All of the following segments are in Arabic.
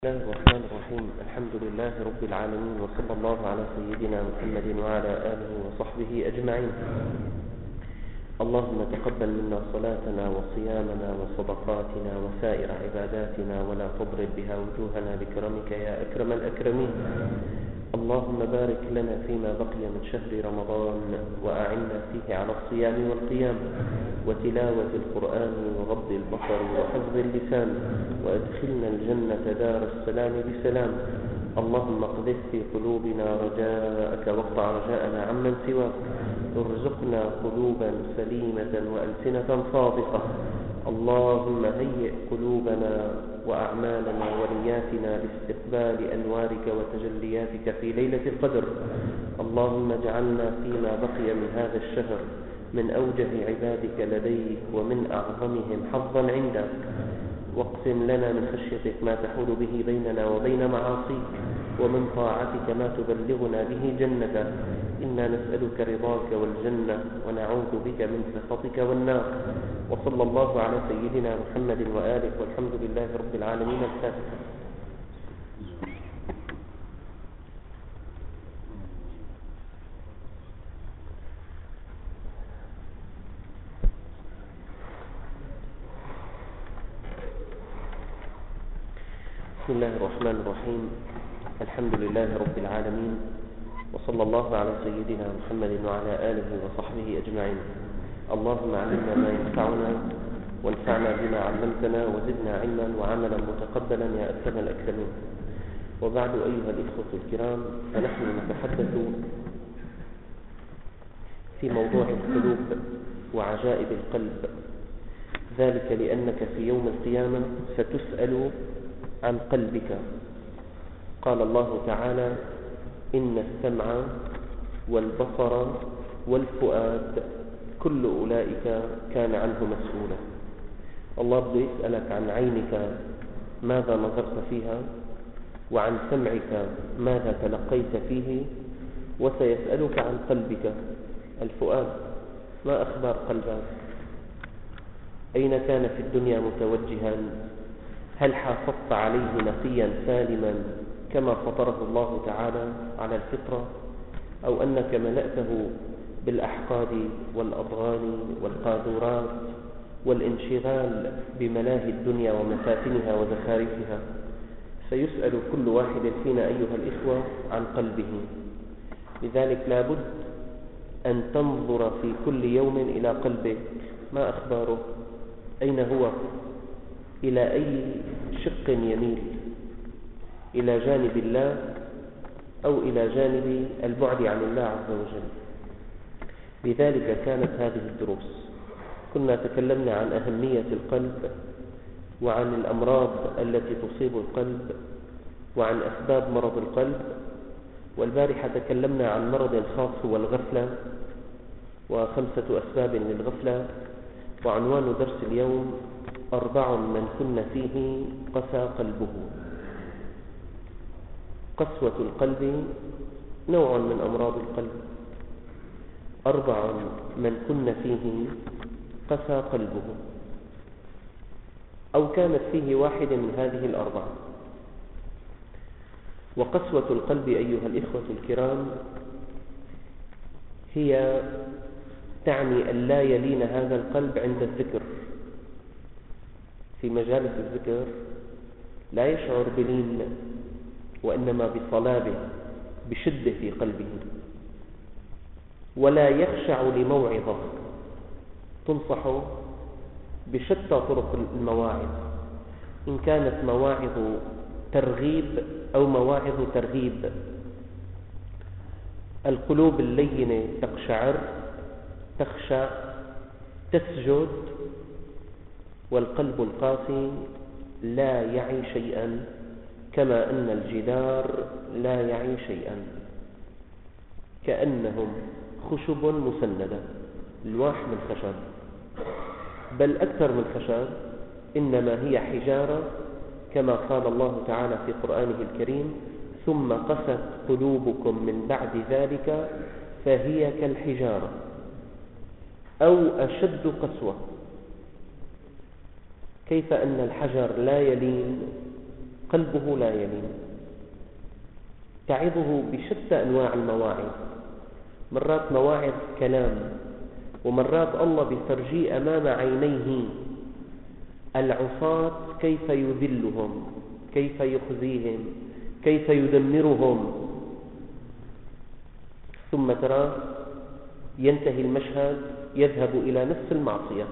بسم الله الرحمن الرحيم. الحمد لله رب العالمين، وصلى الله على سيدنا محمد وعلى آله وصحبه أجمعين. اللهم تقبل منا صلاتنا وصيامنا وصدقاتنا وسائر عباداتنا، ولا تضرب بها وجوهنا بكرمك يا أكرم الأكرمين. اللهم بارك لنا فيما بقي من شهر رمضان، وأعنا فيه على الصيام والقيام وتلاوة القرآن وغض البصر وحفظ اللسان، وأدخلنا الجنة دار السلام بسلام. اللهم اقذف في قلوبنا رجاءك واقطع رجاءنا عمن سواك. ارزقنا قلوبا سليمة وألسنة صادقة. اللهم هيئ قلوبنا وأعمالنا ونياتنا لاستقبال أنوارك وتجلياتك في ليلة القدر. اللهم اجعلنا فيما بقي من هذا الشهر من أوجه عبادك لديك ومن أعظمهم حظا عندك، واقسم لنا من خشيتك ما تحول به بيننا وبين معاصيك، ومن طاعتك ما تبلغنا به جنتك. إنا نسألك رضاك والجنة، ونعوذ بك من سخطك والنار. وصلى الله على سيدنا محمد وآله، والحمد لله رب العالمين. الفاتحة. بسم الله الرحمن الرحيم. الحمد لله رب العالمين، وصلى الله على سيدنا محمد وعلى آله وصحبه أجمعين. اللهم علمنا ما ينفعنا، وانفعنا بما علمتنا، وزدنا علما وعملا متقبلا يا أكرم الأكرمين. وبعد، أيها الإخوة الكرام، فنحن نتحدث في موضوع القلوب وعجائب القلب، ذلك لأنك في يوم القيامة ستسأل عن قلبك. قال الله تعالى: إن السمع والبصر والفؤاد كل أولئك كان عنه مسؤولا. الله بده يسألك عن عينك ماذا نظرت فيها، وعن سمعك ماذا تلقيت فيه، وسيسألك عن قلبك الفؤاد. ما أخبار قلبك؟ أين كان في الدنيا متوجها؟ هل حافظت عليه نقيا سالما كما فطره الله تعالى على الفطرة، أو أنك ملأته بالأحقاد والأضغان والقاذورات والانشغال بملاهي الدنيا ومفاتنها وزخارفها؟ سيسأل كل واحد فينا أيها الإخوة عن قلبه. لذلك لابد أن تنظر في كل يوم إلى قلبك. ما أخباره؟ أين هو؟ إلى أي شق يميل؟ إلى جانب الله أو إلى جانب البعد عن الله عز وجل؟ لذلك كانت هذه الدروس. كنا تكلمنا عن أهمية القلب، وعن الأمراض التي تصيب القلب، وعن أسباب مرض القلب. والبارحة تكلمنا عن مرض خاص هو الغفلة، و5 أسباب للغفلة. وعنوان درس اليوم: 4 من كن فيه قسى قلبه. قسوة القلب نوع من أمراض القلب. 4 من كن فيه قسى قلبه، أو كانت فيه واحد من هذه ال4. وقسوة القلب أيها الإخوة الكرام هي تعني أن لا يلين هذا القلب عند الذكر. في مجالس الذكر لا يشعر بلين، وإنما بصلابة، بشدة في قلبه، ولا يخشع لموعظة تنصح بشتى طرق المواعظ، إن كانت مواعظ ترغيب أو مواعظ ترهيب. القلوب اللينة تقشعر، تخشع، تسجد، والقلب القاسي لا يعي شيئا، كما أن الجدار لا يعي شيئا. كأنهم خشب مسندة، الواح من خشب، بل أكثر من خشب، إنما هي حجارة، كما قال الله تعالى في قرآنه الكريم: ثم قست قلوبكم من بعد ذلك فهي كالحجارة أو أشد قسوة. كيف أن الحجر لا يلين قلبه لا يلين. تعظه بشتى أنواع المواعظ، مرات مواعظ كلام، ومرات الله بيفرجيه أمام عينيه العصاة كيف يذلهم، كيف يخزيهم، كيف يدمرهم، ثم ترى ينتهي المشهد يذهب إلى نفس المعصية.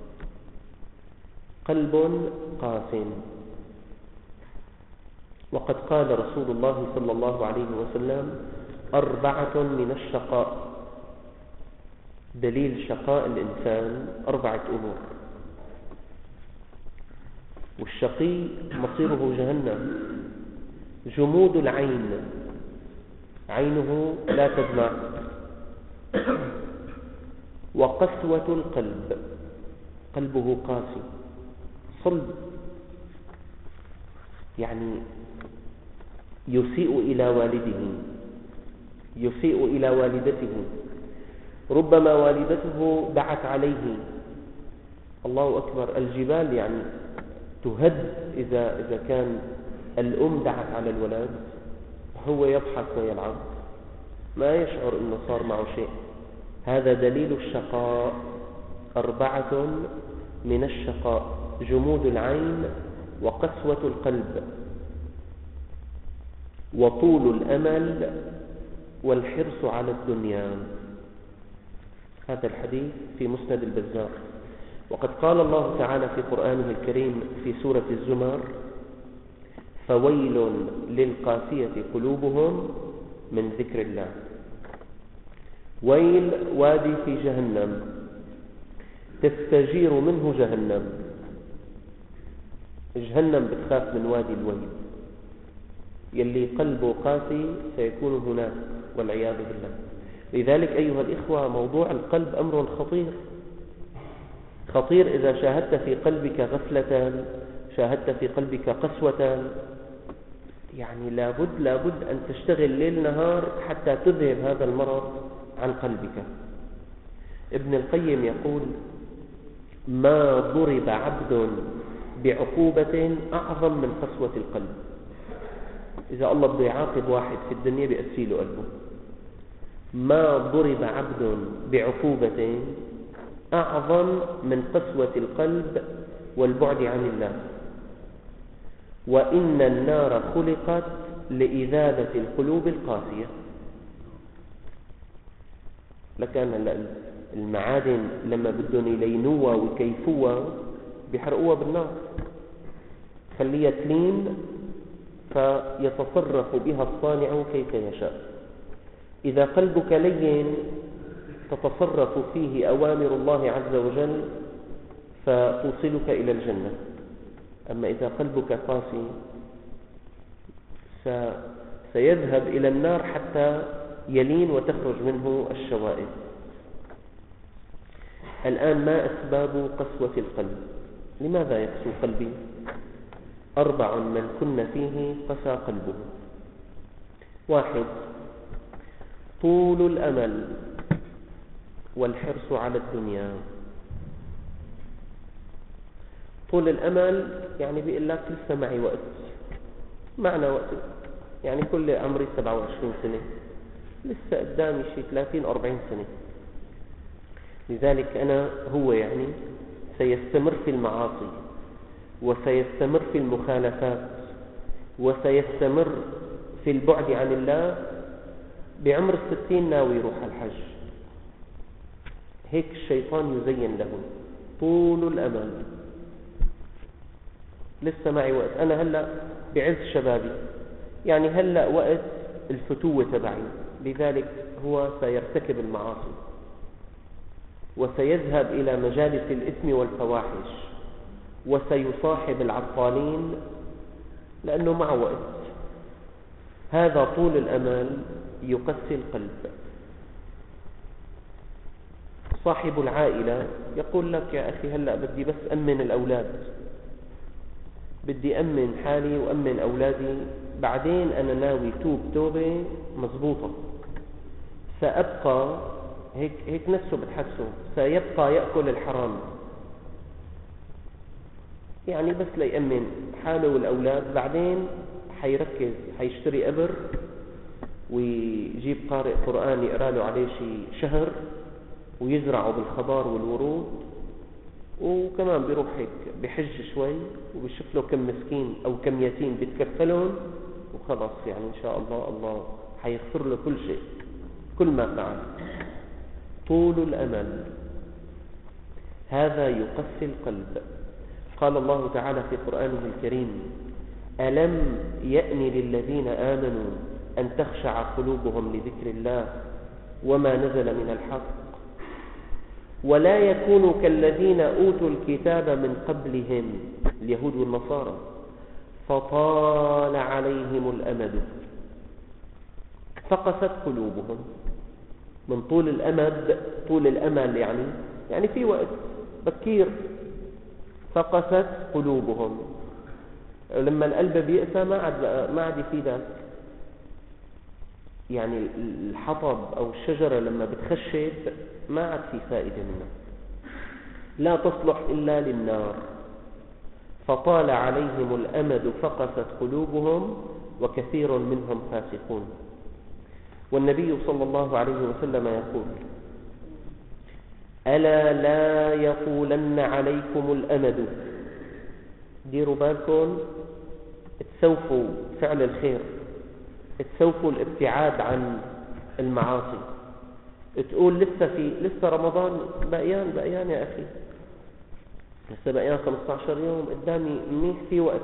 قلب قاس. وقد قال رسول الله صلى الله عليه وسلم: 4 من الشقاء. دليل شقاء الإنسان 4 أمور. والشقي مصيره جهنم. جمود العين، عينه لا تدمع. وقسوة القلب، قلبه قاسي صلب، يعني يسيء إلى والده، يسيء إلى والدته. ربما والدته دعت عليه، الله أكبر، الجبال يعني تهد إذا كان الأم دعت على الولد، هو يضحك ويلعب، ما يشعر أنه صار معه شيء. هذا دليل الشقاء. 4 من الشقاء: جمود العين، وقسوة القلب، وطول الأمل، والحرص على الدنيا. هذا الحديث في مسند البزار. وقد قال الله تعالى في قرآنه الكريم في سورة الزمر: فويل للقاسية قلوبهم من ذكر الله. ويل وادي في جهنم تستجير منه جهنم. جهنم بتخاف من وادي الويل. يلي قلبه قاسي سيكون هناك والعياذ بالله. لذلك أيها الإخوة، موضوع القلب أمر خطير خطير. إذا شاهدت في قلبك غفلة، شاهدت في قلبك قسوة، يعني لابد أن تشتغل ليل نهار حتى تذهب هذا المرض عن قلبك. ابن القيم يقول: ما ضرب عبد بعقوبة أعظم من قسوة القلب. إذا الله بده يعاقب واحد في الدنيا بيأسي له قلبه. ما ضرب عبد بعقوبة أعظم من قسوة القلب والبعد عن الله. وإن النار خلقت لإذابة القلوب القاسية. لكان المعادن لما بدهم يلينوها ويكيفوها بيحرقوها بالنار، خليها تلين فيتصرف بها الصانع كيف يشاء. إذا قلبك لين تتصرف فيه أوامر الله عز وجل فتوصلك إلى الجنة. أما إذا قلبك قاسي سيذهب إلى النار حتى يلين وتخرج منه الشوائب. الآن ما أسباب قسوة القلب؟ لماذا يقسو قلبي؟ 4 من كن فيه قسى قلبه. 1: طول الأمل والحرص على الدنيا. طول الأمل يعني بيقول لك لسه معي وقت. معنى وقت يعني كل عمري 27 سنة، لسه قدامي شيء 30-40 سنة. لذلك هو يعني سيستمر في المعاصي، وسيستمر في المخالفات، وسيستمر في البعد عن الله. بعمر 60 ناوي يروح الحج. هيك الشيطان يزين له. طول الأمل، لسه معي وقت، أنا هلأ بعز شبابي، يعني هلأ وقت الفتوة تبعي. لذلك هو سيرتكب المعاصي وسيذهب إلى مجالس الإثم والفواحش وسيصاحب العطالين لأنه معه وقت. هذا طول الأمل يقسي القلب. صاحب العائلة يقول لك: يا أخي هلأ بدي بس أمن الأولاد، بدي أمن حالي وأمن أولادي، بعدين أنا ناوي توبة مضبوطة، سأبقى هيك نفسه بتحسه، سيبقى يأكل الحرام. يعني بس ليأمن حاله والأولاد. بعدين حيركز، حيشتري قبر ويجيب قارئ قرآن يقرأ له عليه شهر ويزرعه بالخضار والورود، وكمان بيروح هيك بحج شوي وبيشوف له كم مسكين أو كم يتيم بيتكفلهم، وخلاص يعني إن شاء الله حيغفر له كل شيء، كل ما فعل. طول الأمل هذا يقسي القلب. قال الله تعالى في قرآنه الكريم: ألم يأن للذين آمنوا أن تخشع قلوبهم لذكر الله وما نزل من الحق ولا يكونوا كالذين أوتوا الكتاب من قبلهم اليهود والنصارى فطال عليهم الأمد فقست قلوبهم. من طول الأمد، طول الأمل يعني في وقت بكير. فقست قلوبهم، لما القلب بيقسى ما عاد يفيدك. يعني الحطب أو الشجرة لما بتخشب ما عاد في فائدة منها، لا تصلح إلا للنار. فطال عليهم الأمد فقست قلوبهم وكثير منهم فاسقون. والنبي صلى الله عليه وسلم يقول: ألا لا يطولن عليكم الأمد. ديروا بالكم، تسوفوا فعل الخير، تسوفوا الابتعاد عن المعاصي. تقول لسه رمضان بقيان يا أخي، لسه بقيان 15 يوم قدامي، منيح في وقت.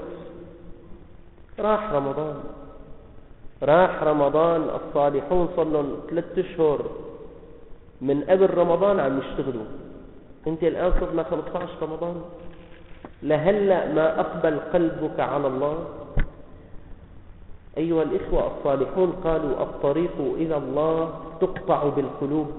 راح رمضان. الصالحون صلوا 3 أشهر من قبل رمضان عم يشتغلوا. انت الآن صرنا 15 رمضان، لهلأ ما أقبل قلبك على الله. أيها الإخوة، الصالحون قالوا: الطريق إلى الله تقطع بالقلوب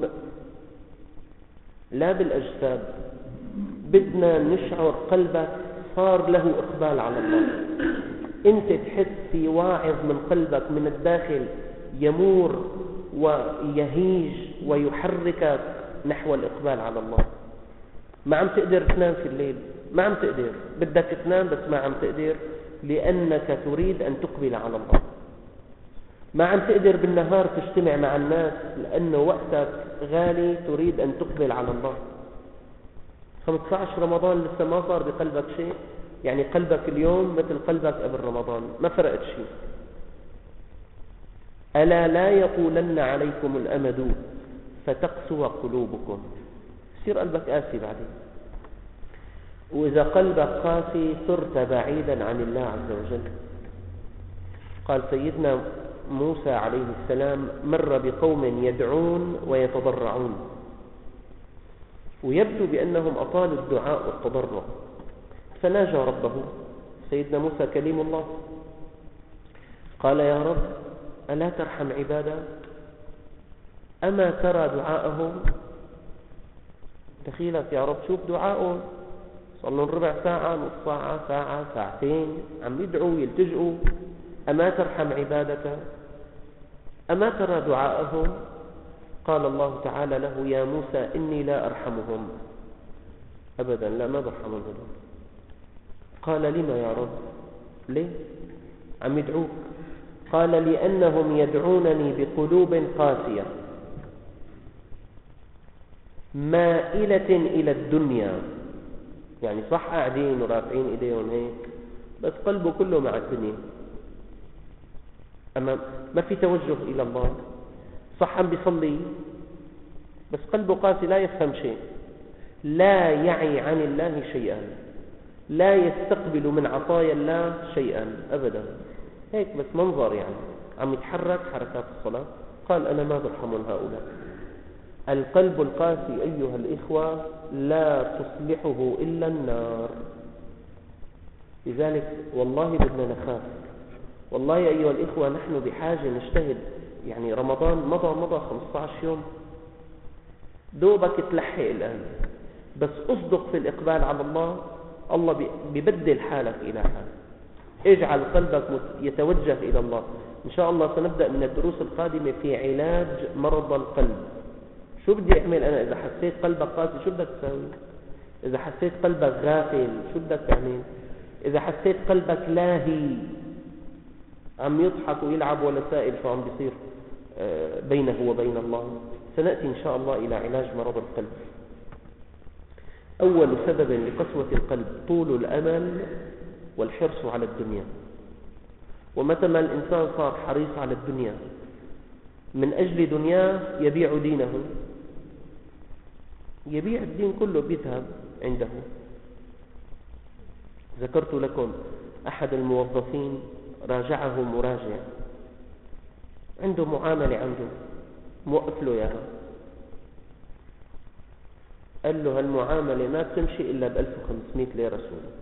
لا بالأجساد. بدنا نشعر قلبك صار له إقبال على الله. انت تحس في واعظ من قلبك من الداخل يمور ويهيج ويحركك نحو الإقبال على الله. ما عم تقدر تنام في الليل، ما عم تقدر، بدك تنام بس ما عم تقدر، لأنك تريد أن تقبل على الله. ما عم تقدر بالنهار تجتمع مع الناس لأنه وقتك غالي، تريد أن تقبل على الله. 15 رمضان لسه ما صار بقلبك شيء، يعني قلبك اليوم مثل قلبك قبل رمضان، ما فرقت شيء. ألا لا يطولن عليكم الأمد فتقسو قلوبكم. يصير قلبك قاسي بعدين، وإذا قلبك قاسي صرت بعيدا عن الله عز وجل. قال سيدنا موسى عليه السلام: مر بقوم يدعون ويتضرعون، ويبدو بأنهم أطالوا الدعاء والتضرع، فناجى ربه. سيدنا موسى كليم الله، قال: يا رب، ألا ترحم عبادك؟ أما ترى دعاءهم؟ دخيلك يا رب، شوف دعاءهم، صار لهم ربع ساعة، نص ساعة، ساعة، ساعتين عم يدعوا يلتجئوا. أما ترحم عبادك؟ أما ترى دعاءهم؟ قال الله تعالى له: يا موسى إني لا أرحمهم أبدا، لا ما برحمهم. قال: لما يا رب؟ ليه عم يدعوك؟ قال: لأنهم يدعونني بقلوب قاسية مائلة إلى الدنيا. يعني صح قاعدين ورافعين إيديهم هيك، بس قلبه كله مع الدنيا، أما ما في توجه إلى الله. صح عم بيصلي بس قلبه قاسي، لا يفهم شيء، لا يعي عن الله شيئا، لا يستقبل من عطايا الله شيئا أبدا، هيك بس منظر، يعني عم يتحرك حركات الصلاة. قال: أنا ما برحم هؤلاء. القلب القاسي أيها الإخوة لا تصلحه إلا النار. لذلك والله بدنا نخاف، والله أيها الإخوة نحن بحاجة نجتهد. يعني رمضان مضى 15 يوم، دوبك تلحق الآن، بس أصدق في الإقبال على الله، الله بيبدل حالك إلى حال. اجعل قلبك يتوجه إلى الله. إن شاء الله سنبدأ من الدروس القادمة في علاج مرضى القلب. شو بدي أعمل أنا إذا حسيت قلبك قاسي؟ شو بدك تسوي؟ إذا حسيت قلبك غافل شو بدك تعمل؟ إذا حسيت قلبك لاهي عم يضحك ويلعب ولا سائل شو عم بيصير بينه وبين الله، سنأتي إن شاء الله إلى علاج مرض القلب. أول سبب لقسوة القلب طول الأمل والحرص على الدنيا. ومتى ما الإنسان صار حريص على الدنيا من أجل دنياه يبيع دينه، يبيع الدين كله بيذهب عنده. ذكرت لكم أحد الموظفين راجعه مراجع عنده معاملة، عنده موقف له إياها، قال له هالمعاملة ما بتمشي إلا ب1500 ليرة سوري.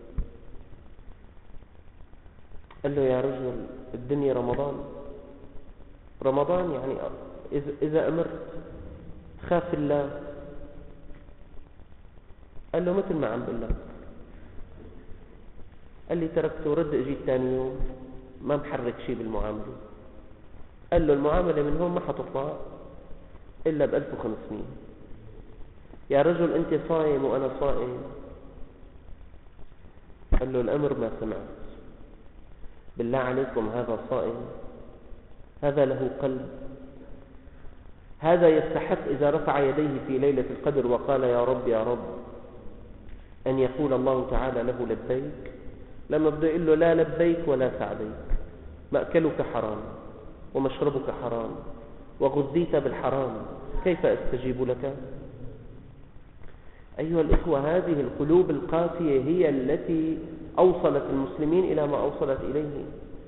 قال له يا رجل الدنيا رمضان يعني إذا أمرت خاف الله. قال له مثل ما عم بقول لك. قال لي تركته ورد اجيت ثاني يوم ما محرك شيء بالمعاملة. قال له المعاملة من هون ما حتطلع إلا ب1500. يا رجل أنت صايم وأنا صائم. قال له الأمر ما سمعت. بالله عليكم هذا صائم؟ هذا له قلب؟ هذا يستحق إذا رفع يديه في ليلة القدر وقال يا رب يا رب أن يقول الله تعالى له لبيك؟ لما بده يقول له لا لبيك ولا سعديك، مأكلك حرام ومشربك حرام وغذيت بالحرام، كيف أستجيب لك؟ أيها الإخوة، هذه القلوب القاسية هي التي أوصلت المسلمين إلى ما أوصلت إليه.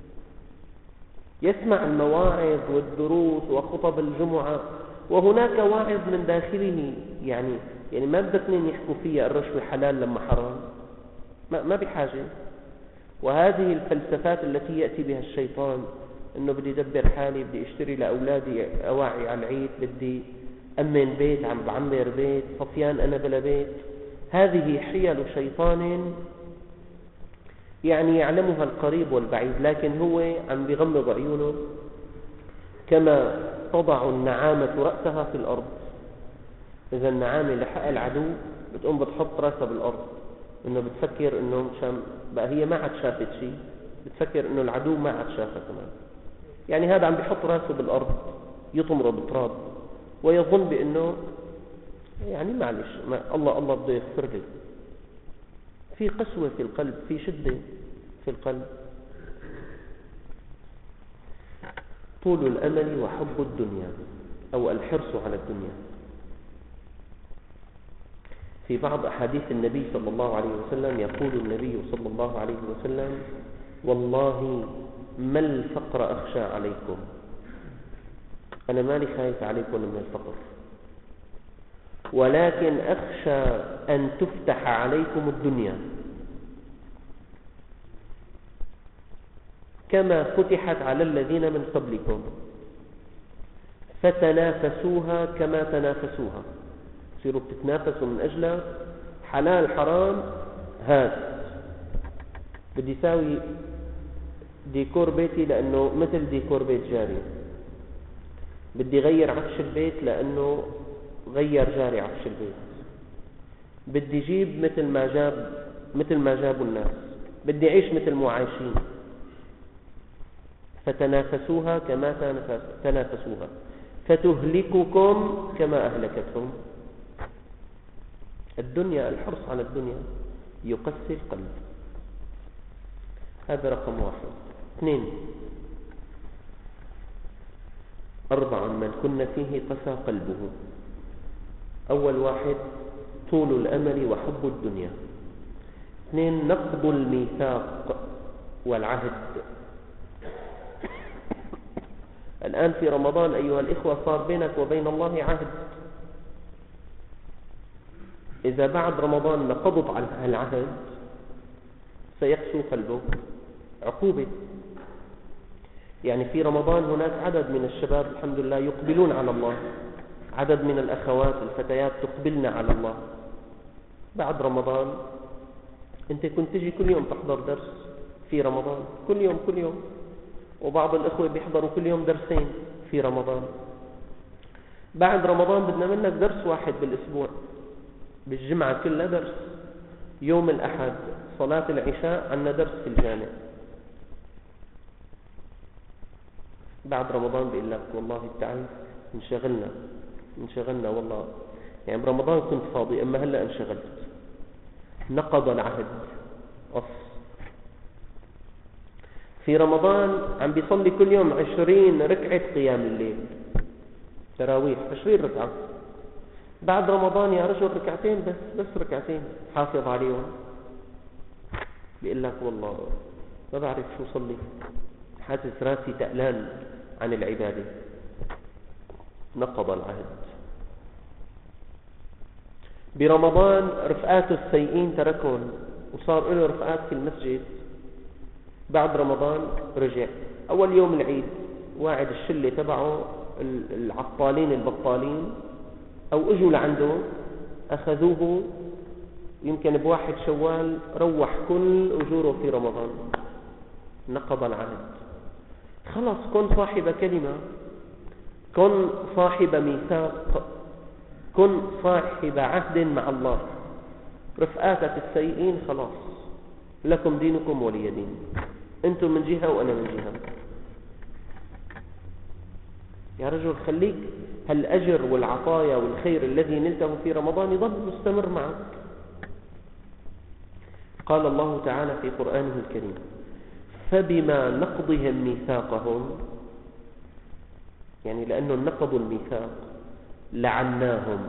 يسمع المواعظ والدروس وخطب الجمعة وهناك واعظ من داخله يعني ما بدك اثنين يحكوا فيها الرشوة حلال لما حرام، ما بحاجة. وهذه الفلسفات التي يأتي بها الشيطان، انه بدي ادبر حالي، بدي اشتري لاولادي اواعي على العيد، بدي امن بيت، عم بعمر بيت، صفيان انا بلا بيت. هذه حيل شيطان يعني يعلمها القريب والبعيد، لكن هو عم بيغمض عيونه كما تضع النعامة رأسها في الأرض. إذا النعامة لحق العدو بتقوم بتحط رأسها بالأرض، إنه بتفكر إنه بقى هي ما عاد شافت شيء، بتفكر إنه العدو ما عاد شافها كمان. يعني هذا عم بيحط رأسه بالأرض يطمر بتراب ويظن بأنه يعني معلش الله بده يغفر لي. في قسوة في القلب، في شدة في القلب. طول الأمل وحب الدنيا أو الحرص على الدنيا. في بعض أحاديث النبي صلى الله عليه وسلم يقول النبي صلى الله عليه وسلم والله ما الفقر أخشى عليكم، أنا مالي خايف عليكم من الفقر، ولكن أخشى أن تفتح عليكم الدنيا كما فتحت على الذين من قبلكم فتنافسوها كما تنافسوها. تصيروا بتتنافسوا من أجل حلال حرام. هذا بدي يساوي ديكور بيتي لأنه مثل ديكور بيت جاري، بدي غير عفش البيت لأنه غير جاري عفش البيت، بدي جيب مثل ما جابوا الناس، بدي أعيش مثل ما عايشين. فتنافسوها كما تنافسوها فتهلككم كما أهلكتهم. الدنيا، الحرص على الدنيا يقسي القلب. هذا رقم 1. 2، 4 من كن فيه قسى قلبه. أول واحد طول الأمل وحب الدنيا. 2 نقض الميثاق والعهد. الآن في رمضان أيها الإخوة صار بينك وبين الله عهد، إذا بعد رمضان نقضت على العهد سيقسو قلبك. عقوبة. يعني في رمضان هناك عدد من الشباب الحمد لله يقبلون على الله، عدد من الأخوات الفتيات تقبلن على الله. بعد رمضان أنت كنت تجي كل يوم تحضر درس في رمضان، كل يوم، وبعض الأخوة بيحضروا كل يوم درسين في رمضان. بعد رمضان بدنا منك درس واحد بالأسبوع، بالجمعة كلها درس، يوم الأحد صلاة العشاء عندنا درس في الجامع. بعد رمضان بيقول لك والله تعال انشغلنا والله، يعني برمضان كنت فاضي أما هلأ انشغلت. نقض العهد. في رمضان عم بيصلي كل يوم 20 ركعة قيام الليل، تراويح 20 ركعة. بعد رمضان يا رجل ركعتين بس ركعتين حافظ عليهم. بيقول لك والله ما بعرف شو صلي، حاسس راسي تقلان عن العبادة. نقض العهد. برمضان رفقاته السيئين تركهم وصار له رفقات في المسجد. بعد رمضان رجع. أول يوم العيد واعد الشلة تبعه العطالين البطالين أو اجوا لعنده أخذوه، يمكن بواحد شوال روح كل أجوره في رمضان. نقض العهد. خلص كن صاحب كلمة، كن صاحب ميثاق، كن صاحب عهد مع الله. رفقاتك السيئين خلاص لكم دينكم ولي دين، انتم من جهة وانا من جهة. يا رجل خليك هالأجر والعطايا والخير الذي نلته في رمضان يضل مستمر معك. قال الله تعالى في قرآنه الكريم: فبما نقضهم ميثاقهم، يعني لأنه نقضوا الميثاق لعناهم.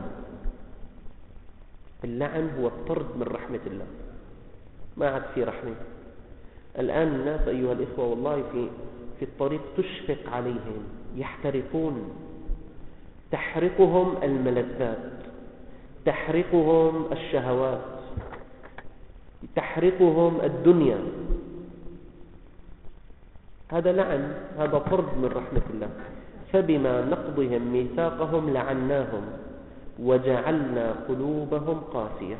اللعن هو الطرد من رحمة الله، ما عاد في رحمة. الآن الناس أيها الإخوة والله في الطريق تشفق عليهم، يحترقون، تحرقهم الملذات، تحرقهم الشهوات، تحرقهم الدنيا. هذا لعن، هذا طرد من رحمة الله. فبما نقضهم ميثاقهم لعناهم وجعلنا قلوبهم قاسية.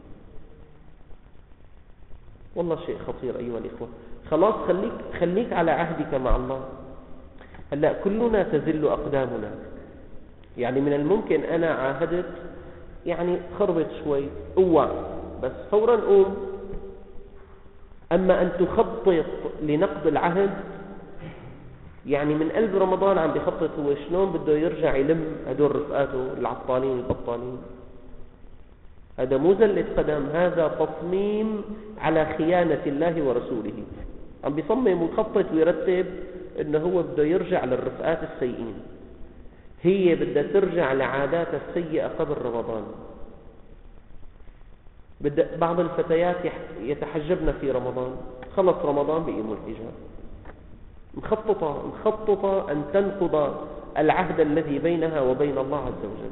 والله شيء خطير أيها الإخوة. خلاص خليك على عهدك مع الله. هلا كلنا تزل أقدامنا، يعني من الممكن أنا عاهدت يعني خربت شوي اوعى بس فورا قوم. أما أن تخطط لنقض العهد، يعني من قلب رمضان عم بيخطط هو شلون بده يرجع يلم هدول رفقاته العطالين البطالين. هذا مو زلة قدم، هذا تصميم على خيانة الله ورسوله. عم بيصمم ويخطط ويرتب انه هو بده يرجع للرفقات السيئين، هي بدها ترجع لعادات السيئة قبل رمضان. بعض الفتيات يتحجبن في رمضان، خلص رمضان بيقيموا الحجاب. مخططة أن تنقض العهد الذي بينها وبين الله عز وجل.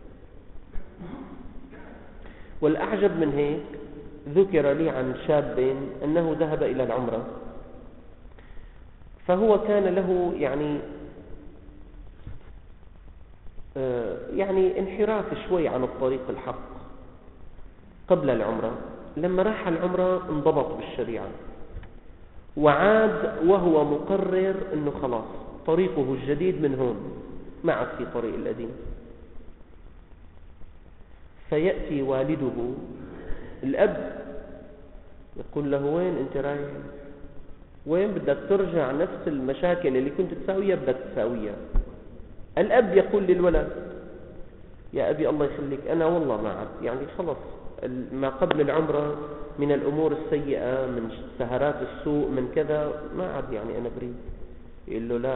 والأعجب من هيك ذكر لي عن شاب أنه ذهب إلى العمرة، فهو كان له يعني انحراف شوي عن الطريق الحق قبل العمرة. لما راح العمرة انضبط بالشريعة وعاد وهو مقرر أنه خلاص طريقه الجديد من هون، ما عاد في طريق القديم. فيأتي والده الأب يقول له: وين أنت رايح؟ وين بدك ترجع؟ نفس المشاكل اللي كنت تساويها بدك تساويها. الأب يقول للولد: يا أبي الله يخليك أنا والله ما عاد، يعني خلص ما قبل العمرة من الأمور السيئة، من سهرات السوء، من كذا، ما عاد يعني أنا بريد. يقول له: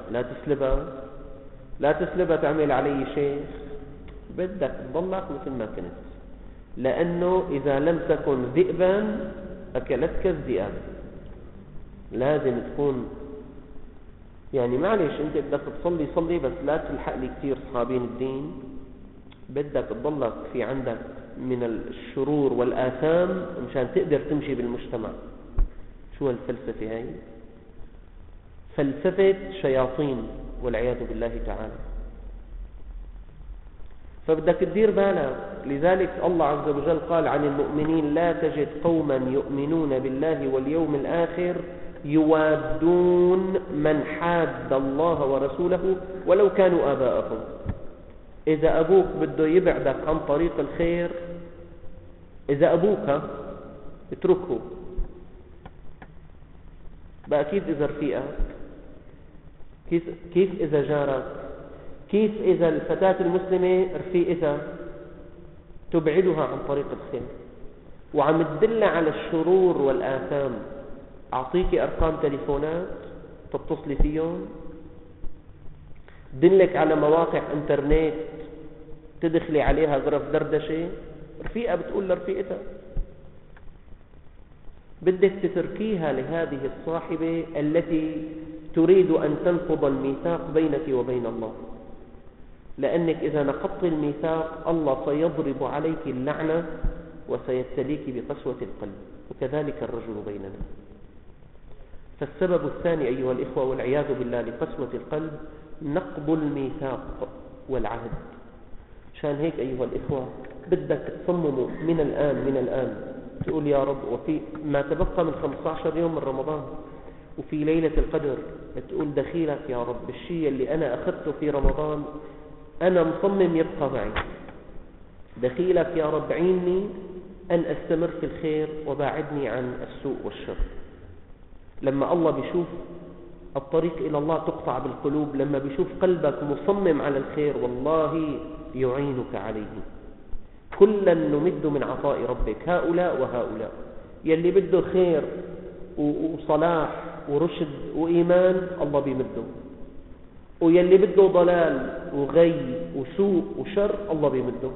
لا تسلبها تعمل علي شيء، بدك تضلك مثل ما كنت، لأنه إذا لم تكن ذئبا أكلتك الذئاب. لازم تكون يعني معلش أنت بدك تصلي صلي، بس لا تلحق لي كثير صحابين الدين، بدك تضلك في عندك من الشرور والآثام مشان تقدر تمشي بالمجتمع. شو الفلسفة هاي؟ فلسفة شياطين والعياذ بالله تعالى. فبدك تدير بالك. لذلك الله عز وجل قال عن المؤمنين: لا تجد قوما يؤمنون بالله واليوم الآخر يوادون من حاد الله ورسوله ولو كانوا آباءهم. إذا أبوك بده يبعدك عن طريق الخير، إذا أبوك اتركه، بقى كيف إذا رفيقك؟ كيف إذا جارك؟ كيف إذا الفتاة المسلمة رفيقتها تبعدها عن طريق الخير وعم تدل على الشرور والآثام؟ أعطيك أرقام تليفونات تتصلي فيهم، دلك على مواقع انترنت تدخلي عليها غرف دردشة، رفيقة بتقول لرفيقتها. بدك تتركيها لهذه الصاحبة التي تريد أن تنقض الميثاق بينك وبين الله، لأنك إذا نقضت الميثاق الله سيضرب عليك اللعنة وسيبتليك بقسوة القلب، وكذلك الرجل بيننا. فالسبب الثاني أيها الإخوة والعياذ بالله لقسوة القلب نقض الميثاق والعهد. شان هيك أيها الإخوة بدك تصمموا من الآن تقول يا رب، وفي ما تبقى من 15 يوم من رمضان وفي ليلة القدر تقول دخيلك يا رب الشيء اللي أنا أخذته في رمضان أنا مصمم يبقى معي، دخيلك يا رب عيني أن أستمر في الخير وباعدني عن السوء والشر. لما الله بيشوف الطريق إلى الله تقطع بالقلوب، لما بيشوف قلبك مصمم على الخير والله يعينك عليه. كلا نمد من عطاء ربك هؤلاء وهؤلاء، يلي بده خير وصلاح ورشد وإيمان الله بيمده، ويلي بده ضلال وغي وسوء وشر الله بيمده.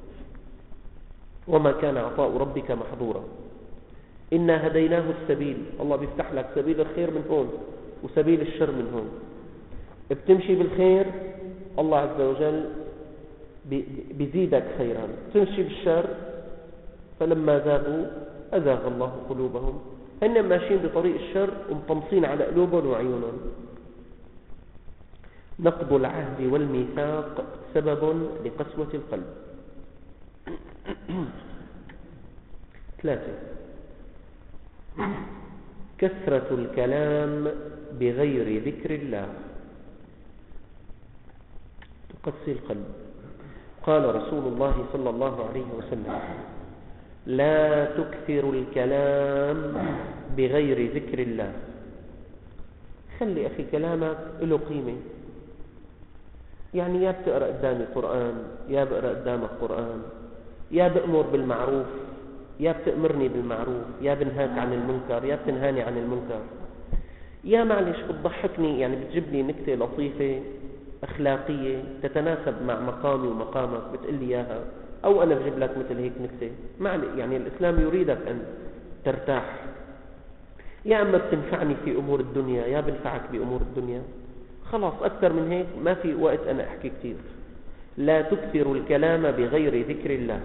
وما كان عطاء ربك محظورا، إنا هديناه السبيل، الله بيفتح لك سبيل الخير من هون وسبيل الشر من هون. بتمشي بالخير الله عز وجل بيزيدك خيرا، تمشي بالشر فلما زاغوا أزاغ الله قلوبهم، هن ماشيين بطريق الشر ومطمسين على قلوبهم وعيونهم. نقض العهد والميثاق سبب لقسوة القلب. 3 كثرة الكلام بغير ذكر الله تقسي القلب. قال رسول الله صلى الله عليه وسلم لا تكثر الكلام بغير ذكر الله. خلي أخي كلامك له قيمة، يعني يا بتقرأ قدامي قرآن، يا بقرأ قدامك قرآن، يا بأمر بالمعروف، يا بتأمرني بالمعروف، يا بنهاك عن المنكر، يا بتنهاني عن المنكر، يا معلش بتضحكني، يعني بتجيب لي نكتة لطيفة أخلاقية تتناسب مع مقامي ومقامك بتقول لي إياها، أو أنا بجيب لك مثل هيك نكتة، يعني الإسلام يريدك أن ترتاح. يا أما بتنفعني في أمور الدنيا، يا بنفعك بأمور الدنيا، خلاص أكثر من هيك ما في وقت أنا أحكي كتير. لا تكثر الكلام بغير ذكر الله،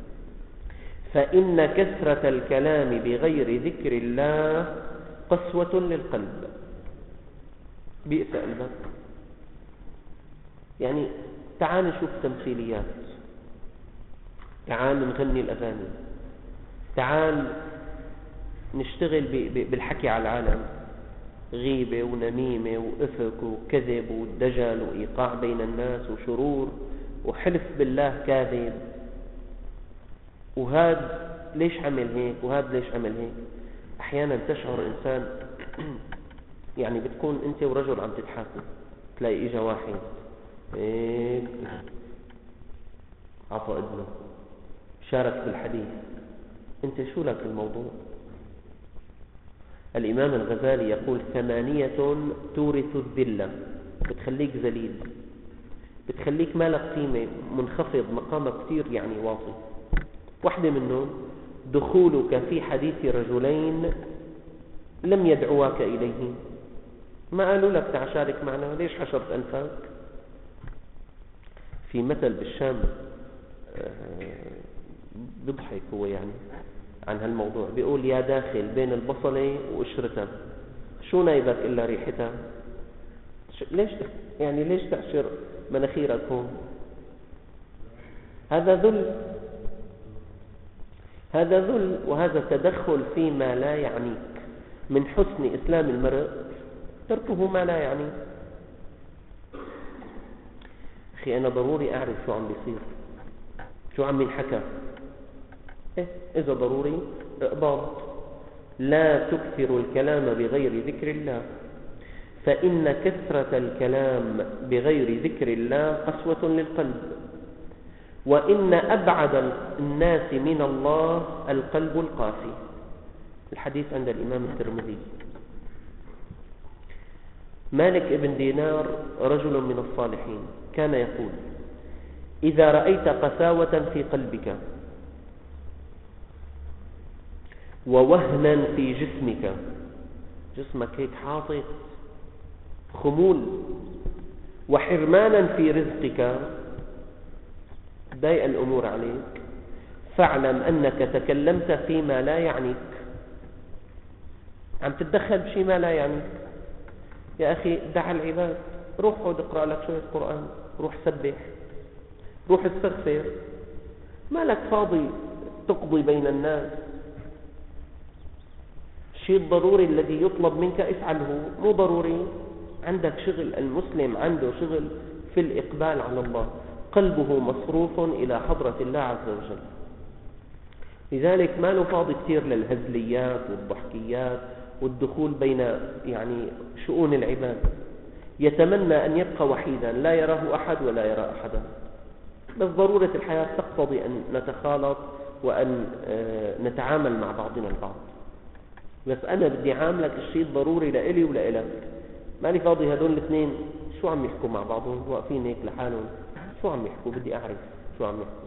فإن كثرة الكلام بغير ذكر الله قسوة للقلب. بئس قلبك. يعني تعال نشوف تمثيليات، تعال نغني الأغاني، تعال نشتغل بالحكي على العالم، غيبة ونميمة وإفك وكذب والدجل وإيقاع بين الناس وشرور وحلف بالله كاذب، وهذا ليش عمل هيك وهذا ليش عمل هيك. أحيانا تشعر إنسان يعني بتكون أنت ورجل عم تتحاكوا، تلاقي إجا واحد هيك عطى إذنه شارك بالحديث، أنت شو لك الموضوع؟ الإمام الغزالي يقول 8 تورث الذلة، بتخليك ذليل، بتخليك ما لك قيمة، منخفض، مقامك كثير يعني واطي. واحدة منهم دخولك في حديث رجلين لم يدعواك إليه، ما قالوا لك تعال شارك معنا، ليش حشرت أنفاك؟ في مثل بالشام بيضحك هو يعني عن هالموضوع، بيقول يا داخل بين البصلة وقشرتها شو نايبك إلا ريحتها؟ ليش تعشر مناخيرك هون؟ هذا ذل، وهذا تدخل فيما لا يعنيك. من حسن إسلام المرء تركه ما لا يعنيه. أخي أنا ضروري أعرف شو عم بيصير، شو عم ينحكى. إذا ضروري إقباض، لا تكثر الكلام بغير ذكر الله، فإن كثرة الكلام بغير ذكر الله قسوة للقلب، وإن أبعد الناس من الله القلب القاسي. الحديث عند الإمام الترمذي. مالك ابن دينار رجل من الصالحين كان يقول: إذا رأيت قساوة في قلبك ووهنا في جسمك، جسمك هيك حاطط خمول، وحرمانا في رزقك، ضيق الأمور عليك، فاعلم أنك تكلمت فيما لا يعنيك، عم تتدخل بشيء ما لا يعنيك. يا أخي دع العباد، روح خذ اقرأ لك شوية قرآن، روح سبح، روح استغفر، ما لك فاضي تقضي بين الناس. الشيء الضروري الذي يطلب منك افعله، مو ضروري عندك شغل. المسلم عنده شغل في الإقبال على الله، قلبه مصروف إلى حضرة الله عز وجل. لذلك ما له فاضي كثير للهزليات والضحكيات والدخول بين شؤون العباد. يتمنى أن يبقى وحيدا لا يراه أحد ولا يرى أحدا، بس ضرورة الحياة تقتضي أن نتخالط وأن نتعامل مع بعضنا البعض. بس أنا بدي عاملك الشيء الضروري لإلي ولإلك، ماني فاضي هدول الاثنين شو عم يحكوا مع بعضهم واقفين هيك لحالهم، شو عم يحكوا، بدي أعرف شو عم يحكوا.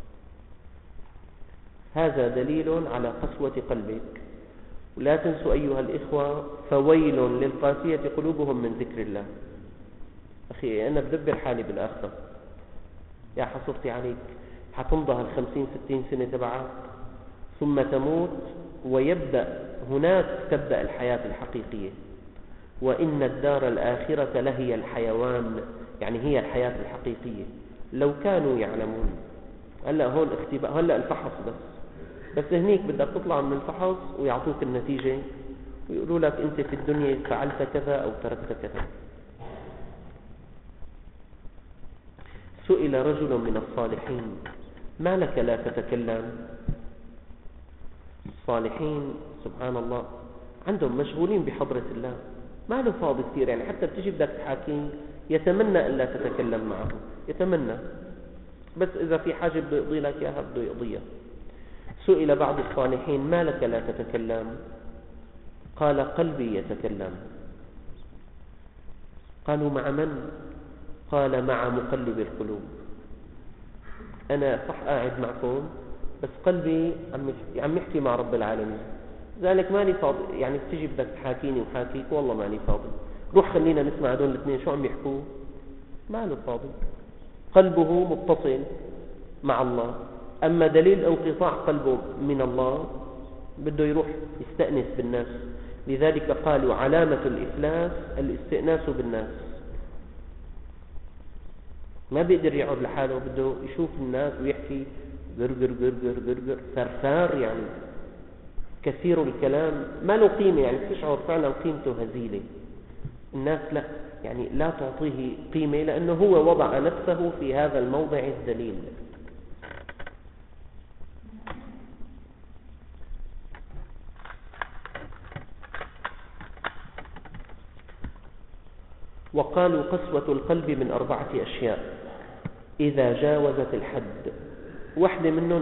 هذا دليل على قسوة قلبك. ولا تنسوا أيها الإخوة، فويل للقاسية قلوبهم من ذكر الله. أخي أنا بدبر حالي بالآخرة، يا حصرتي عليك، حتمضى 50-60 سنة تبعك ثم تموت، ويبدأ هناك تبدأ الحياة الحقيقية. وإن الدار الآخرة لهي الحيوان، هي الحياة الحقيقية. لو كانوا يعلمون. هلأ هون اختباء، هلأ الفحص بس هنيك بدك تطلع من الفحص ويعطوك النتيجة ويقولوا لك أنت في الدنيا فعلت كذا أو تركت كذا. سئل رجل من الصالحين: ما لك لا تتكلم؟ الصالحين سبحان الله عندهم مشغولين بحضرة الله، ما له فاضي كثير، حتى بتجي بدك تحاكيه يتمنى أن لا تتكلم معه، يتمنى، بس إذا في حاجة بده يقضي لك إياها بده يقضيها. سئل بعض الصالحين: ما لك لا تتكلم؟ قال: قلبي يتكلم. قالوا: مع من؟ قال: مع مقلب القلوب. أنا صح قاعد معكم بس قلبي عم يحكي مع رب العالمين، ذلك ماني فاضي. بتجي بدك تحاكيني وحاكيك، والله ماني فاضي، روح خلينا نسمع هدول الاثنين شو عم يحكوا. ما له فاضي، قلبه متصل مع الله. أما دليل انقطاع قلبه من الله بده يروح يستأنس بالناس. لذلك قالوا: علامة الإفلاس الاستئناس بالناس. ما بيقدر يقعد لحاله، بده يشوف الناس ويحكي قرقر قرقر قرقر، ثرثار، كثير الكلام، ما له قيمة. تشعر فعلا قيمته هزيلة. الناس لا تعطيه قيمة، لأنه هو وضع نفسه في هذا الموضع الذليل. وقالوا: قسوة القلب من 4 أشياء إذا جاوزت الحد. واحدة منهم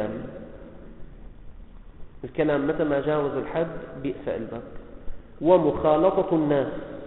الكلام متى ما جاوز الحد بئس قلبك. ومخالطة الناس.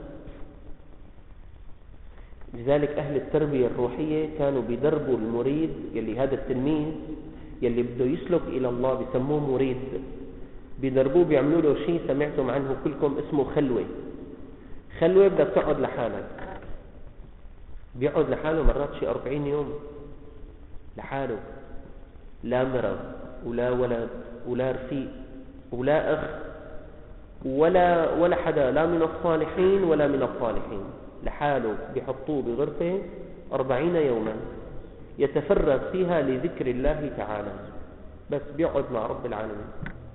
لذلك أهل التربية الروحية كانوا بدربوا المريد، يلي هذا التلميذ يلي بده يسلك إلى الله بسموه مريد، بدربوه بيعملوا له شيء سمعتم عنه كلكم اسمه خلوة. خلوة بدك تقعد لحالك، بيقعد لحاله مرات شيء 40 يوم لحاله، لا مرض ولا ولد ولا رفيق ولا أخ ولا حدا، لا من الصالحين ولا من الصالحين، لحاله. بيحطوه بغرفة 40 يوما يتفرغ فيها لذكر الله تعالى، بس بيقعد مع رب العالمين.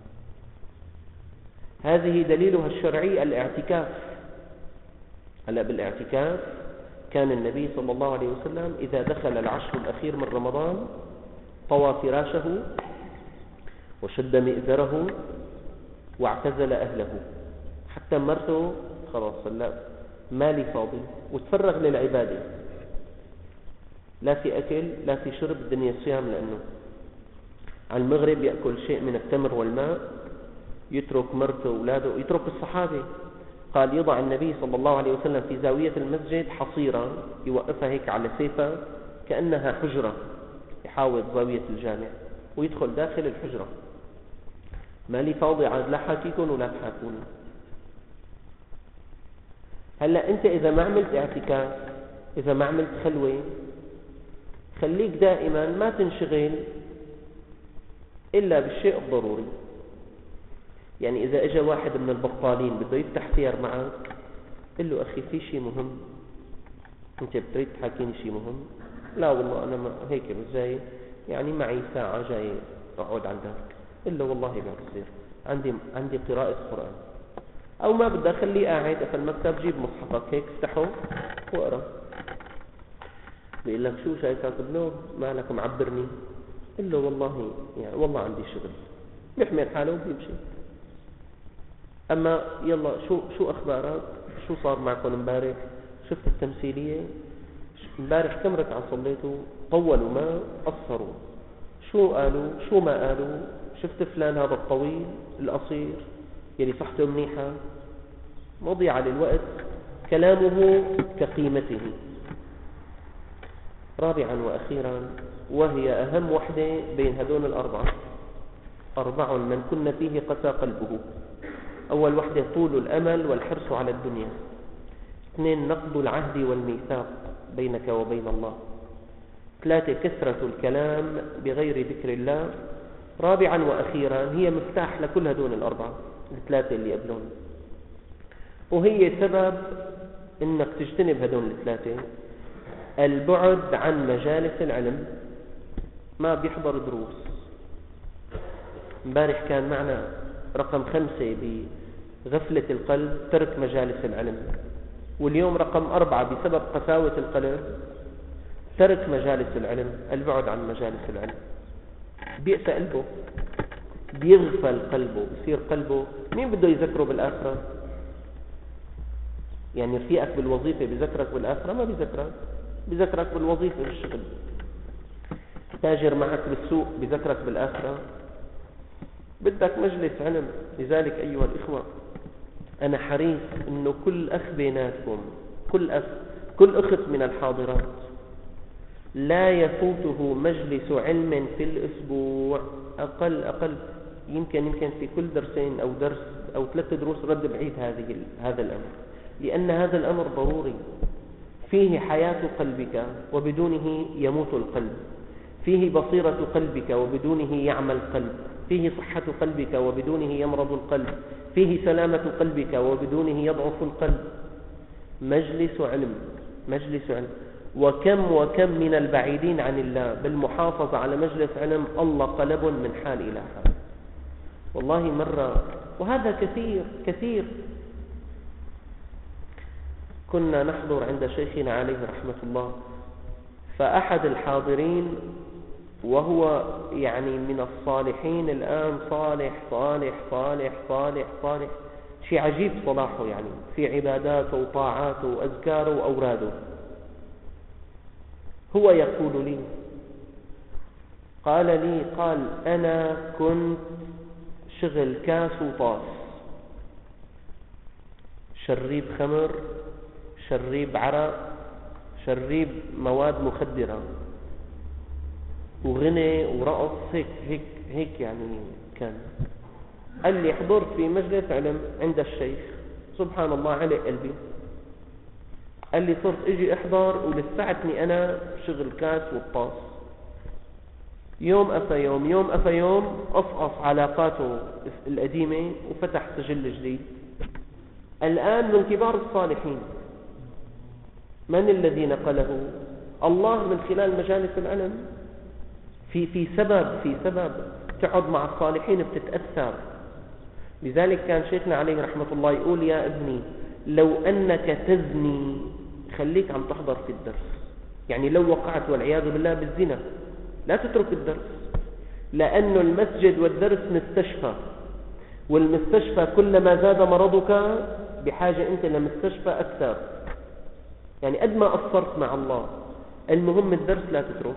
هذه دليلها الشرعي الاعتكاف. هلا بالاعتكاف كان النبي صلى الله عليه وسلم إذا دخل العشر الأخير من رمضان طوى فراشه وشد مئزره واعتزل أهله، حتى مرته خلاص هلا مالي فاضي، وتفرغ للعبادة، لا في أكل لا في شرب، الدنيا صيام، لأنه على المغرب يأكل شيء من التمر والماء، يترك مرته وأولاده، يترك الصحابة. قال يضع النبي صلى الله عليه وسلم في زاوية المسجد حصيرة، يوقفها هيك على سيفة كأنها حجرة يحاوط زاوية الجامع، ويدخل داخل الحجرة. مالي فاضي عاد، لا حاكيكم ولا تحاكوني. هلأ أنت إذا ما عملت اعتكاف، إذا ما عملت خلوة، خليك دائما ما تنشغل إلا بالشيء الضروري. يعني إذا إجا واحد من البطالين بده يفتح سير معك، قل له أخي في شيء مهم، أنت بتريد تحاكيني شيء مهم؟ لا والله أنا ما هيك بس جاي، يعني معي ساعة جاي أقعد عندك. قل له والله ما بصير، عندي قراءة قرآن. أو ما بدي أخليه قاعد في المكتب، جيب مصحفك هيك افتحه واقرأ. بيقول لك شو شايف كاتب له؟ مالك معبرني؟ قل له والله يعني والله عندي شغل، بيحمل حاله وبيمشي. أما يلا شو أخبارك؟ شو صار معكم امبارح؟ شفت التمثيلية؟ امبارح كم ركعة صليتوا؟ طولوا ما قصروا؟ شو قالوا؟ شو ما قالوا؟ شفت فلان هذا الطويل القصير يلي صحته منيحة؟ مضيعة للوقت، كلامه كقيمته. رابعا وأخيرا، وهي أهم وحدة بين هذول الأربعة، 4 من كن فيه قسى قلبه. أول وحدة طول الأمل والحرص على الدنيا. 2 نقض العهد والميثاق بينك وبين الله. 3 كثرة الكلام بغير ذكر الله. رابعا وأخيرا، هي مفتاح لكل هذول الأربعة، ال3 اللي قبلهم، وهي سبب إنك تجتنب هذول ال3: البعد عن مجالس العلم. ما بيحضر دروس. امبارح كان معنا رقم 5 بغفلة القلب، ترك مجالس العلم. واليوم رقم 4 بسبب قساوة القلب، ترك مجالس العلم، البعد عن مجالس العلم. بيأسى قلبه، بيغفل قلبه، بصير قلبه مين بده يذكره بالآخرة؟ يعني رفيقك بالوظيفة بذكرك بالآخرة؟ ما بذكرك بالوظيفة بالشغل. تاجر معك بالسوق بذكرك بالآخرة؟ بدك مجلس علم. لذلك أيها الإخوة، أنا حريص أنه كل أخ بيناتكم، كل أخت من الحاضرات لا يفوته مجلس علم في الأسبوع، أقل يمكن في كل درسين أو درس أو 3 دروس رد بعيد هذا الأمر، لأن هذا الأمر ضروري. فيه حياة قلبك وبدونه يموت القلب، فيه بصيرة قلبك وبدونه يعمى القلب، فيه صحة قلبك وبدونه يمرض القلب، فيه سلامة قلبك وبدونه يضعف القلب. مجلس علم. وكم من البعيدين عن الله بالمحافظة على مجلس علم الله قلب من حال إلى حال. والله مرة، وهذا كثير. كنا نحضر عند شيخنا عليه رحمة الله، فأحد الحاضرين وهو يعني من الصالحين الآن، صالح، شيء عجيب صلاحه، يعني في عباداته وطاعاته وأذكاره وأوراده. هو يقول لي، قال أنا كنت شغل كاس وطاس، شريب خمر، شريب عرق، شريب مواد مخدرة، وغنى ورقص، هيك يعني كان. قال لي حضرت في مجلس علم عند الشيخ، سبحان الله علق قلبي. قال لي صرت اجي احضر ولسعتني انا شغل كاس والطاس. يوم أفا يوم أفقص علاقاته القديمة وفتح سجل جديد. الآن من كبار الصالحين. من الذي نقله؟ الله من خلال مجالس العلم. في سبب تقعد مع الصالحين بتتأثر. لذلك كان شيخنا عليه رحمة الله يقول: يا ابني لو أنك تزني خليك عم تحضر في الدرس. يعني لو وقعت والعياذ بالله بالزنا لا تترك الدرس، لأن المسجد والدرس مستشفى. والمستشفى كلما زاد مرضك بحاجة أنت لمستشفى أكثر. يعني قد ما قصرت مع الله، المهم الدرس لا تترك.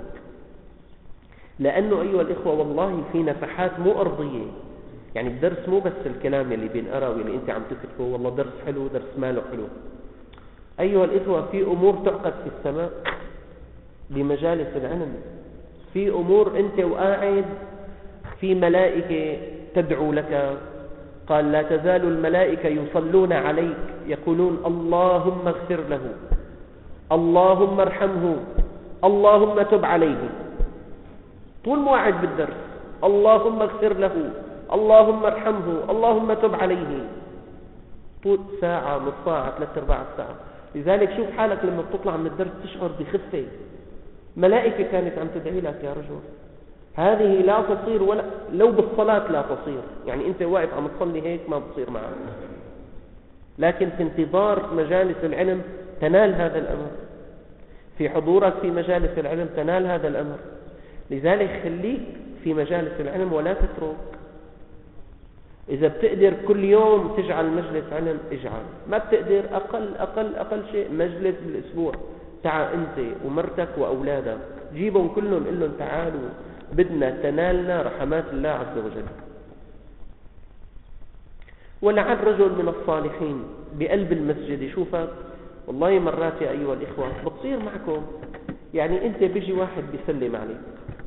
لأنه أيها الإخوة والله في نفحات مو أرضية. يعني الدرس مو بس الكلام اللي بينقرأ واللي أنت عم تكتبه والله درس حلو درس ماله حلو. أيها الإخوة في أمور تعقد في السماء بمجالس العلم. في أمور أنت وقاعد في ملائكة تدعو لك. قال لا تزال الملائكة يصلون عليك يقولون اللهم اغفر له، اللهم ارحمه، اللهم تب عليه. طول ما قاعد بالدرس اللهم اغفر له، اللهم ارحمه، اللهم تب عليه. طول ساعة، نص ساعة، 3/4 ساعة. لذلك شوف حالك لما بتطلع من الدرس تشعر بخفة. ملائكة كانت عم تدعي لك يا رجل. هذه لا تصير ولا لو بالصلاة لا تصير. يعني أنت واقف عم تصلي هيك ما بتصير معك، لكن في انتظار مجالس العلم تنال هذا الأمر. في حضورك في مجالس العلم تنال هذا الأمر. لذلك خليك في مجالس العلم ولا تترك. إذا بتقدر كل يوم تجعل مجلس علم اجعل، ما بتقدر أقل شيء مجلس بالأسبوع. تعال أنت ومرتك وأولادك جيبهم كلهم، قل لهم تعالوا بدنا تنالنا رحمات الله عز وجل. ولعل رجل من الصالحين بقلب المسجد يشوفك. والله مرات يا أيها الإخوة بتصير معكم، يعني أنت بيجي واحد بيسلم عليك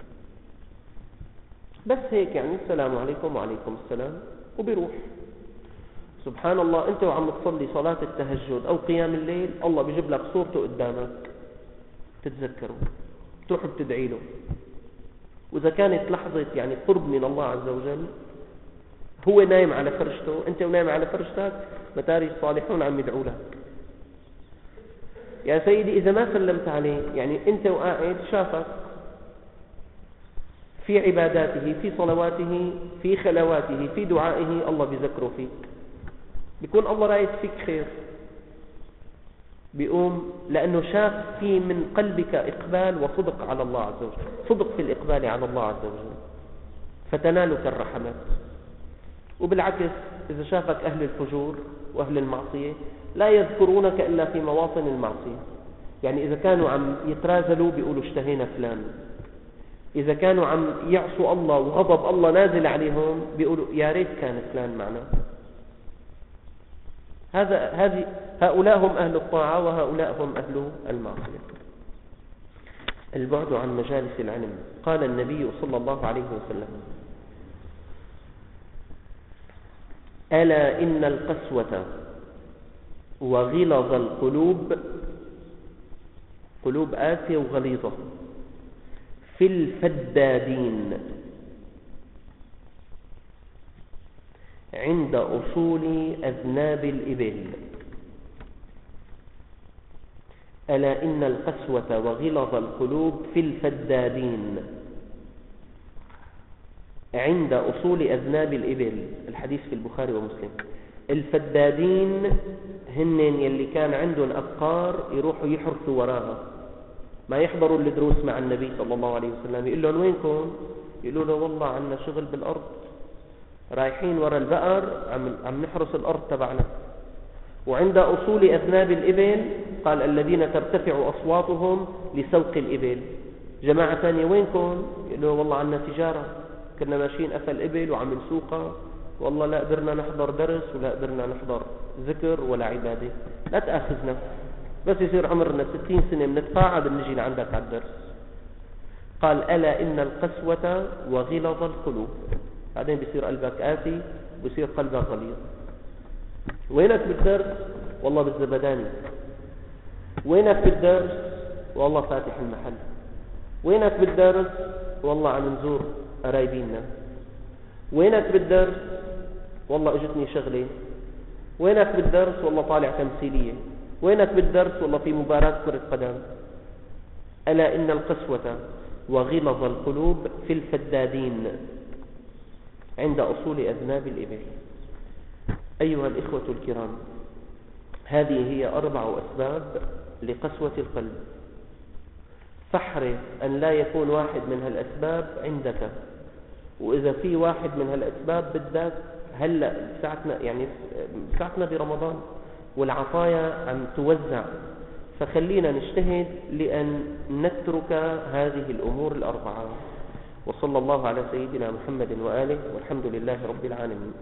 بس هيك، يعني السلام عليكم وعليكم السلام وبيروح. سبحان الله أنت وعم تصلي صلاة التهجد أو قيام الليل الله بيجيب لك صورته قدامك تتذكره، تروح بتدعي له. وإذا كانت لحظة يعني قرب من الله عز وجل، هو نايم على فرشته أنت ونايم على فرشتك، متاري الصالحون عم يدعوا لك. يا سيدي إذا ما سلمت عليه، يعني أنت وقاعد شافك في عباداته، في صلواته، في خلواته، في دعائه، الله بيذكره فيك، بيكون الله رايد فيك خير، بيقوم لأنه شاف في من قلبك إقبال وصدق على الله عز وجل، صدق في الإقبال على الله عز وجل، فتنالك الرحمات. وبالعكس إذا شافك أهل الفجور وأهل المعصية لا يذكرونك إلا في مواطن المعصية. يعني إذا كانوا عم يترازلوا بيقولوا اشتهينا فلان، إذا كانوا عم يعصوا الله وغضب الله نازل عليهم بيقولوا يا ريت كان فلان معنا. هؤلاء هم أهل الطاعة وهؤلاء هم أهل المعصية. البعد عن مجالس العلم. قال النبي صلى الله عليه وسلم: ألا إن القسوة وغلظ القلوب، قلوب آسية وغليظة، في الفدادين عند أصول أذناب الإبل. ألا إن القسوة وغلظ القلوب في الفدادين عند أصول أذناب الإبل. الحديث في البخاري ومسلم. الفدادين هن يلي كان عندهم أبقار يروحوا يحرثوا وراها، ما يحضروا الدروس مع النبي صلى الله عليه وسلم. يقول لهم وينكم؟ يقولوا له والله عنا شغل بالأرض، رايحين وراء البقر عم نحرس الأرض تبعنا. وعند أصول أذناب الإبل قال الذين ترتفع أصواتهم لسوق الإبل. جماعة ثانية وينكم؟ يقولوا والله عنا تجارة، كنا ماشيين أفل الإبل وعم نسوقها، والله لا قدرنا نحضر درس ولا قدرنا نحضر ذكر ولا عبادة، لا تأخذنا، بس يصير عمرنا 60 سنة بنتقاعد بنجي لعندك على الدرس. قال ألا إن القسوة وغلظ القلوب. بعدين بيصير قلبك قاسي وبيصير قلبك غليظ. وينك بالدرس؟ والله بالزبداني. وينك بالدرس؟ والله فاتح المحل. وينك بالدرس؟ والله عم نزور قرايبينا. وينك بالدرس؟ والله اجتني شغلة. وينك بالدرس؟ والله طالع تمثيلية. وينك بالدرس؟ والله في مباراة كرة قدم. ألا إن القسوة وغلظ القلوب في الفدادين عند أصول أذناب الإبل. أيها الإخوة الكرام، هذه هي 4 أسباب لقسوة القلب. فاحرص أن لا يكون واحد من هالأسباب عندك، وإذا في واحد من هالأسباب بدك هلا ساعتنا يعني ساعتنا برمضان والعطايا عم توزع، فخلينا نجتهد لأن نترك هذه الأمور الأربعة. وصلى الله على سيدنا محمد وآله، والحمد لله رب العالمين.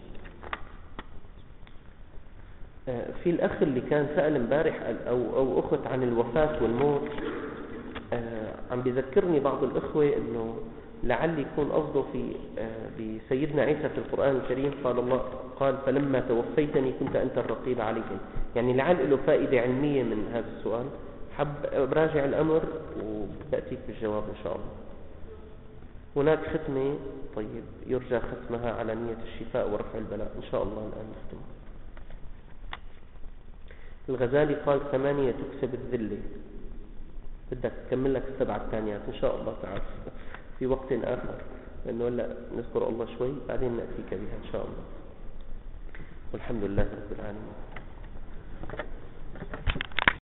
في الأخ اللي كان سأل امبارح أو أخت عن الوفاة والموت، عم بذكرني بعض الإخوة أنه لعل يكون قصده بسيدنا عيسى في القرآن الكريم قال فلما توفيتني كنت أنت الرقيب عليهم، يعني لعل له فائدة علمية من هذا السؤال. حب براجع الأمر وبأتيك بالجواب إن شاء الله. هناك ختمة طيب يرجى ختمها على نية الشفاء ورفع البلاء إن شاء الله الآن نختمها. الغزالي قال 8 تكسب الذلة. بدك تكمل لك 7 الثانيات إن شاء الله تعالى في وقت آخر، لأنه هلا نذكر الله شوي بعدين نأتيك بها إن شاء الله. والحمد لله رب العالمين.